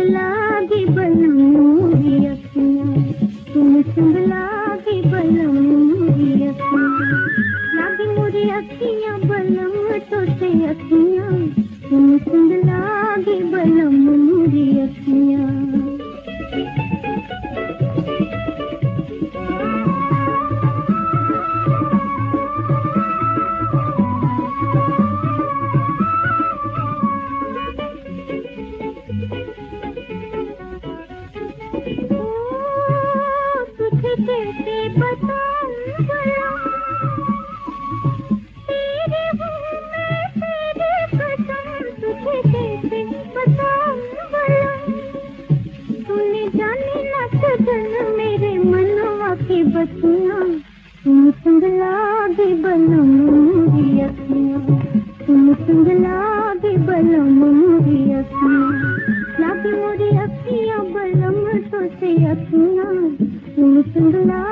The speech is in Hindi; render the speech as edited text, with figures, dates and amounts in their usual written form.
लागे बलम मोरी अखियाँ, तुम संग लागे बलम मोरी अखियाँ, लागे मोरी अखियाँ बलम तो से अखियाँ, तुम संग लागे बलम मोरी अखियाँ। कैसे बताऊं भला, तेरे हूँ मैं तेरे कसम, तुझे कैसे बताऊं भला, तूने जाने ना सजन मेरे मनवा के बतियाँ, तुम संग लागे बलम मोरी अखियाँ, तुम संग लागे बलम मोरी अखियाँ, लागे मोरी अखियाँ बलम तो से अखियाँ, तुम संग